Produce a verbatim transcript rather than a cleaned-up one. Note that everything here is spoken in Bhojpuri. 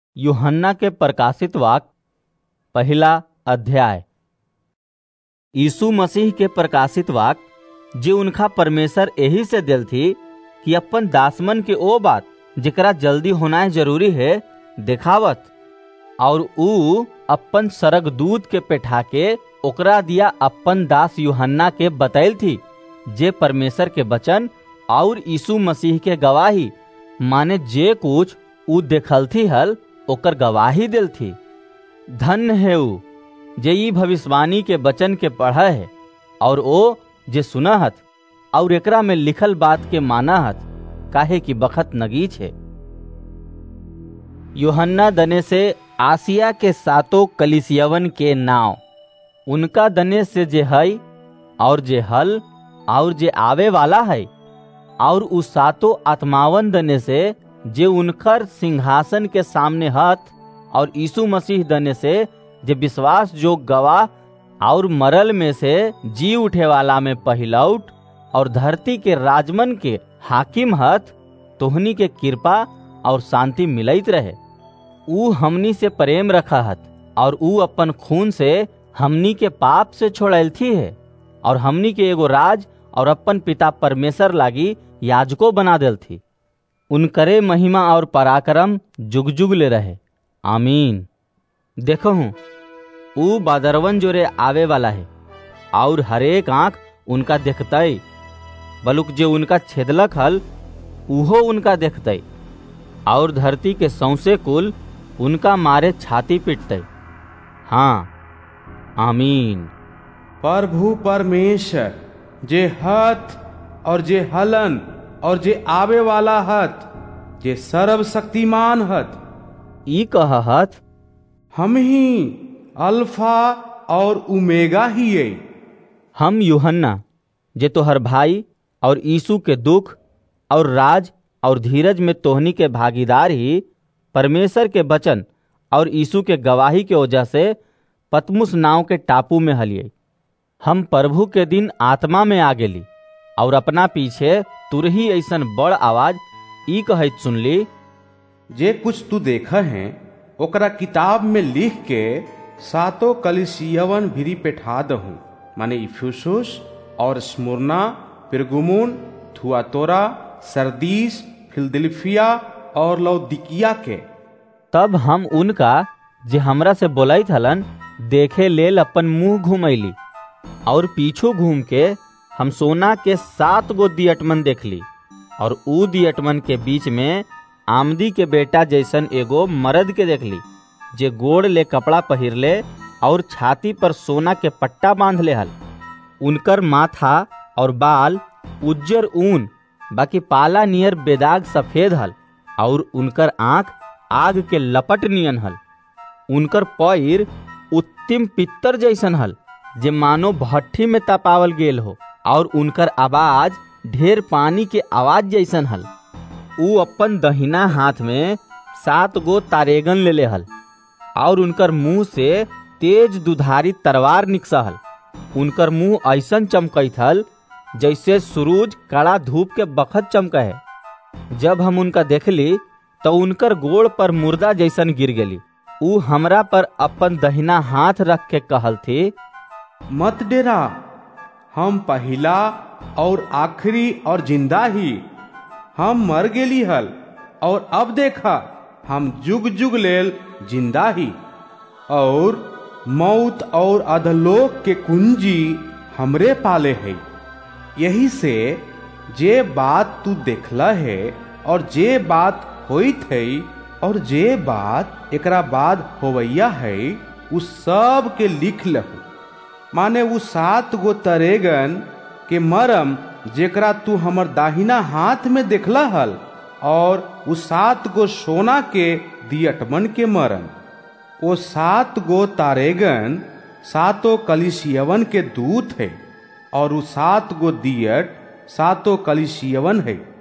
यूहन्ना के प्रकाशित वाक्य पहला अध्याय। यीशु मसीह के प्रकाशित वाक्य जे उनका परमेश्वर यही से दिल थी कि अपन दासमन के ओ बात जेकरा जल्दी होना जरूरी है दिखावत, और ऊ अपन सरगदूत के पेठा के ओकरा दिया अपन दास यूहन्ना के बतैल थी, जे परमेश्वर के वचन और यीशु मसीह के गवाही माने जे कुछ ऊ देखल थी हल ओकर गवाही दिल थी। धन्य है ऊ जे ई भविष्यवाणी के वचन के पढ़ा है और ओ जे सुनहत और एकरा में लिखल बात के मानहत, काहे कि बखत नगीच है। यूहन्ना दने से आसिया के सातों कलीसियवन के नाव, उनका दने से जे हई और जे हल और जे आवे वाला है, और उस सातों आत्मावन दने से जे उनकर सिंहासन के सामने हत, और यीशु मसीह दने से जे विश्वास जो गवाह और मरल में से जी उठे वाला में पहिलौट और धरती के राजमन के हाकिम हत, तोहनी के कृपा और शांति मिलत रहे। ऊ हमनी से प्रेम रखा हत और ऊ अपन खून से हमनी के पाप से छोड़ल थी है, और हमनी के एगो राज और अपन पिता परमेश्वर लागी याजको बना दिल थी। उनकरे महिमा और पराक्रम जुग जुग ले रहे, आमीन। देखो हूँ ऊ बादरवन जोरे आवे वाला है, और हरेक आंख उनका देखतई, बलुक जे उनका छेदलक हल उहो उनका देखतई, और धरती के सौंसे कुल उनका मारे छाती पिटतई। हाँ, आमीन। प्रभु परमेश्वर जे हथ और जे हलन और जे आवे वाला हत, जे सर्वशक्तिमान हत, ई कहत, हम ही अल्फा और उमेगा ही है। हम यूहन्ना जे तोहर भाई और यीशु के दुख और राज और धीरज में तोहनी के भागीदार ही परमेश्वर के वचन और यीशु के गवाही के वजह से पतमुस नाव के टापू में हलिए। हम प्रभु के दिन आत्मा में आ गेली और अपना पीछे तुरही ऐसन बड़ आवाज ई कहत सुनली, जे कुछ तू देखा है ओकरा किताब में लिख के सातों कलीसियवन भिरी पेठा दहूं, माने इफिसुस और Smyrna, Pergamum, Thyatira, Sardis, Philadelphia और लौदीकिया के। तब हम उनका जे हमरा से बोलैत हलन देखे लेल अपन मुंह घुमैली, और पीछू घूम के हम सोना के सात गो दियटमन देखली, और ऊ दियटमन के बीच में आमदी के बेटा जैसन एगो मर्द के देखली, जे गोड़ ले कपड़ा पहिरले और छाती पर सोना के पट्टा बांध ले हल। उनकर माथा और बाल उज्जर ऊन बाकी पाला नियर बेदाग सफेद हल, और उनकर आंख आग के लपट नियन हल। उनकर पैर उत्तिम पित्तर जैसन हल, जे मानो भट्ठी में तपावल गेल हो, और उनकर आवाज ढेर पानी के आवाज जैसन हल। ऊ अपन दहिना हाथ में सात गो तारेगन ले ले हल, और उनकर मुंह से तेज दुधारी तलवार निकसा हल। उनकर मुंह ऐसन चमकैत हल जैसे सूरज कड़ा धूप के बखत चमका है। जब हम उनका देखली तो उनकर गोड़ पर मुर्दा जैसन गिर गेली। ऊ हमरा पर अपन दहिना हाथ रख के कहल थी, मत डेरा, हम पहला और आखिरी और जिंदा ही। हम मर गेली हल और अब देखा हम जुग जुग लेल जिंदा ही, और मौत और अधलोक के कुंजी हमरे पाले है। यही से जे बात तू देखला है और जे बात होइत है और जे बात एकरा बाद होवैया है, उस सब के लिख लहू, माने वो सात गो तरेगन के मरम जेकरा तू हमर दाहिना हाथ में देखला हल, और वो सात गो सोना के दियटमन के मरम। वो सात गो तारेगन सातों कलीसियवन के दूत है, और वो सात गो दियट सातों कलीसियवन है।